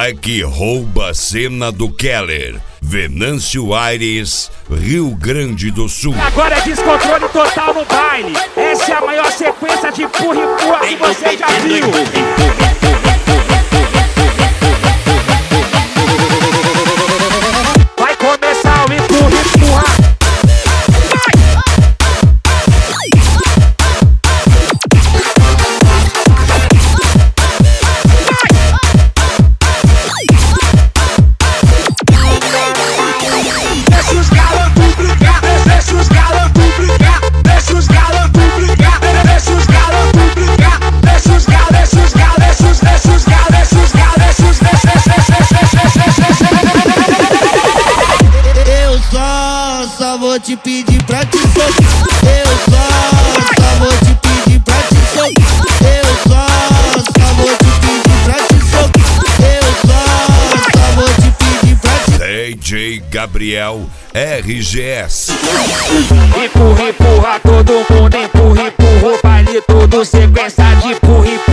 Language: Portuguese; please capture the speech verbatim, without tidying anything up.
vai que rouba a cena do Keller. Venâncio Aires, Rio Grande do Sul. Agora é descontrole total no baile. Essa é a maior sequência de empurra e empurra que você já viu. Vai começar o empurra e empurra. Vou te pedir pra te soltar. Eu só, só vou te pedir pra te soltar. Eu só, só vou te pedir pra te soltar. Eu só, só vou te pedir pra te soltar. D J Gabriel R G S. Empurra, empurra, todo mundo empurra, empurra o baile todo, sequência de empurra, empurra.